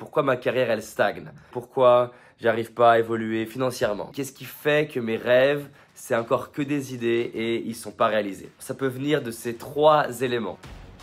Pourquoi ma carrière elle stagne? Pourquoi j'arrive pas à évoluer financièrement? Qu'est-ce qui fait que mes rêves, c'est encore que des idées et ils sont pas réalisés? Ça peut venir de ces 3 éléments.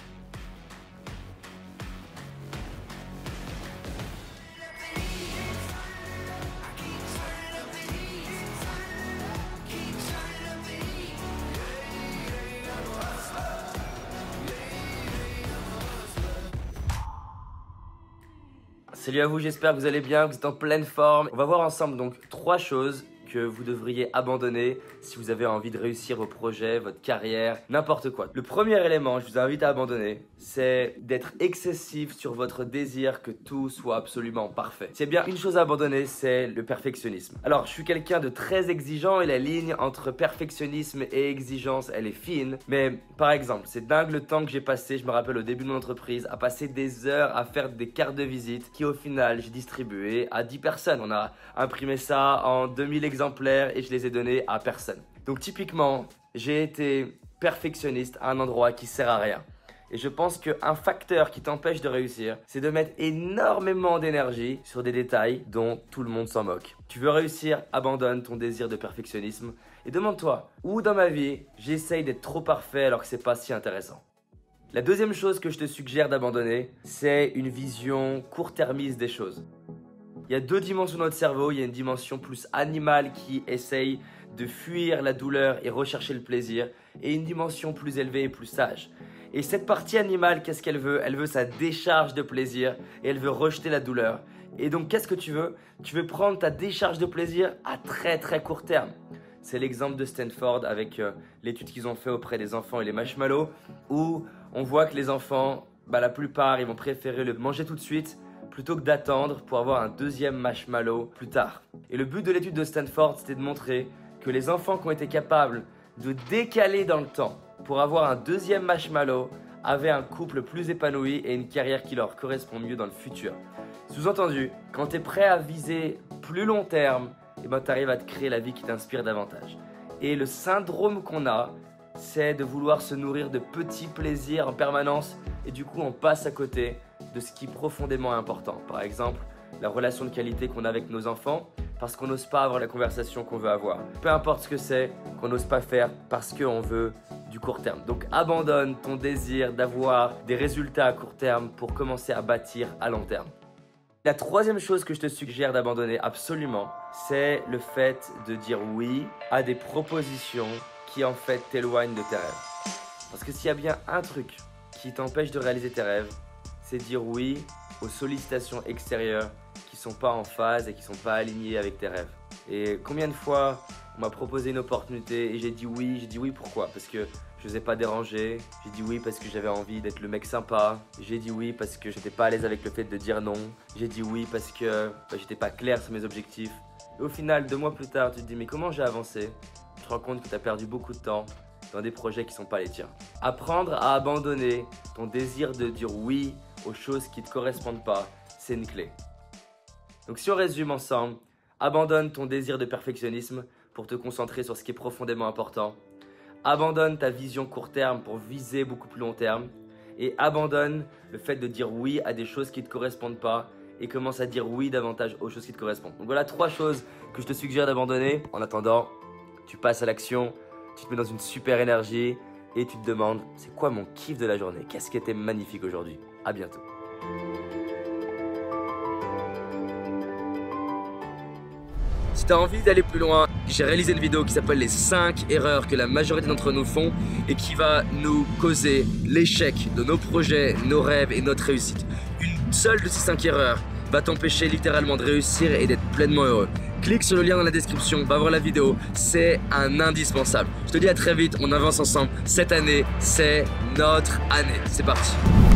Salut à vous, j'espère que vous allez bien, que vous êtes en pleine forme. On va voir ensemble donc 3 choses que vous devriez abandonner si vous avez envie de réussir vos projets, votre carrière, n'importe quoi. Le premier élément, je vous invite à abandonner, c'est d'être excessif sur votre désir que tout soit absolument parfait. S'il y a bien une chose à abandonner, c'est le perfectionnisme. Alors, je suis quelqu'un de très exigeant et la ligne entre perfectionnisme et exigence, elle est fine. Mais par exemple, c'est dingue le temps que j'ai passé, je me rappelle au début de mon entreprise, à passer des heures à faire des cartes de visite qui au final, j'ai distribué à 10 personnes. On a imprimé ça en 2000 exemplaires et je les ai donnés à personne. Donc typiquement, j'ai été perfectionniste à un endroit qui sert à rien. Et je pense qu'un facteur qui t'empêche de réussir, c'est de mettre énormément d'énergie sur des détails dont tout le monde s'en moque. Tu veux réussir, abandonne ton désir de perfectionnisme et demande-toi, où dans ma vie, j'essaye d'être trop parfait alors que c'est pas si intéressant? La deuxième chose que je te suggère d'abandonner, c'est une vision court-termiste des choses. Il y a 2 dimensions de notre cerveau, il y a une dimension plus animale qui essaye de fuir la douleur et rechercher le plaisir, et une dimension plus élevée et plus sage. Et cette partie animale, qu'est-ce qu'elle veut? Elle veut sa décharge de plaisir et elle veut rejeter la douleur. Et donc qu'est-ce que tu veux? Tu veux prendre ta décharge de plaisir à très très court terme. C'est l'exemple de Stanford avec l'étude qu'ils ont fait auprès des enfants et les marshmallows, où on voit que les enfants, la plupart, ils vont préférer le manger tout de suite plutôt que d'attendre pour avoir un deuxième marshmallow plus tard. Et le but de l'étude de Stanford, c'était de montrer que les enfants qui ont été capables de décaler dans le temps pour avoir un deuxième marshmallow avaient un couple plus épanoui et une carrière qui leur correspond mieux dans le futur. Sous-entendu, quand tu es prêt à viser plus long terme, tu arrives à te créer la vie qui t'inspire davantage. Et le syndrome qu'on a, c'est de vouloir se nourrir de petits plaisirs en permanence et du coup on passe à côté de ce qui est profondément important. Par exemple, la relation de qualité qu'on a avec nos enfants parce qu'on n'ose pas avoir la conversation qu'on veut avoir. Peu importe ce que c'est qu'on n'ose pas faire parce qu'on veut du court terme. Donc abandonne ton désir d'avoir des résultats à court terme pour commencer à bâtir à long terme. La troisième chose que je te suggère d'abandonner absolument, c'est le fait de dire oui à des propositions qui en fait t'éloignent de tes rêves. Parce que s'il y a bien un truc qui t'empêche de réaliser tes rêves, c'est dire oui aux sollicitations extérieures qui ne sont pas en phase et qui ne sont pas alignées avec tes rêves. Et combien de fois on m'a proposé une opportunité et j'ai dit oui pourquoi? Parce que je n'osais pas déranger, j'ai dit oui parce que j'avais envie d'être le mec sympa, j'ai dit oui parce que j'étais pas à l'aise avec le fait de dire non, j'ai dit oui parce que j'étais pas clair sur mes objectifs. Et au final, 2 mois plus tard, tu te dis mais comment j'ai avancé? Tu te rends compte que tu as perdu beaucoup de temps dans des projets qui ne sont pas les tiens. Apprendre à abandonner ton désir de dire oui aux choses qui ne te correspondent pas, c'est une clé. Donc si on résume ensemble, abandonne ton désir de perfectionnisme pour te concentrer sur ce qui est profondément important. Abandonne ta vision court terme pour viser beaucoup plus long terme. Et abandonne le fait de dire oui à des choses qui ne te correspondent pas et commence à dire oui davantage aux choses qui te correspondent. Donc voilà 3 choses que je te suggère d'abandonner. En attendant, tu passes à l'action, tu te mets dans une super énergie et tu te demandes c'est quoi mon kiff de la journée? Qu'est-ce qui était magnifique aujourd'hui? À bientôt. Si tu as envie d'aller plus loin, j'ai réalisé une vidéo qui s'appelle les 5 erreurs que la majorité d'entre nous font et qui va nous causer l'échec de nos projets, nos rêves et notre réussite. Une seule de ces 5 erreurs va t'empêcher littéralement de réussir et d'être pleinement heureux. Clique sur le lien dans la description, va voir la vidéo, c'est un indispensable. Je te dis à très vite, on avance ensemble. Cette année, c'est notre année. C'est parti.